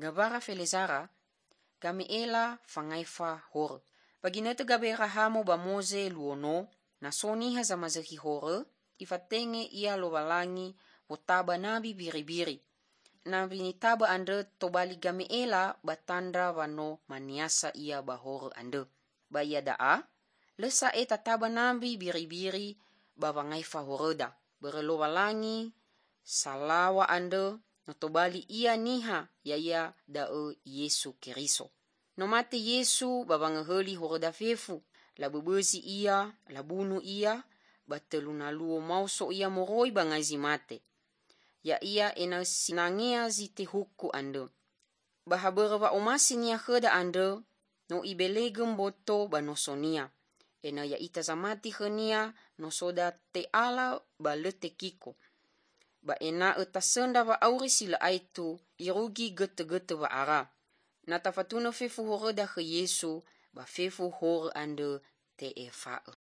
Gabara felezara, game ela fangaifa hore. Baginete gabera hamo ba Mose luono, na soniha za mazaki hore, ifatenge ia lowalangi wotaba nabi biri-biri. Nabi ni taba ande tobali game ela batanda wano maniasa ia bahore ande. Ba ia daa, lesa eta taba nabi biri-biri bawangaifa horeda. Berlowalangi salawa ande notobali ia niha yaya dao Yesu Keriso. No mate Yesu babangaheli horeda fefu, la bebezi ia, la bunu ia, batelunaluo mauso ia moroi bangazi mate. Ya ia ena sinangea zite huku ande. Bahaberwa omasi nia heda ande, no ibelegem boto banosonia. Ena ya ita zamati henia no soda te ala balete kiko. Ba ena etasenda wa auri sila aitu irugi gete-gete wa ara. Nata fatuna fefu horeda ke Yesu ba fefu hore ande te efa.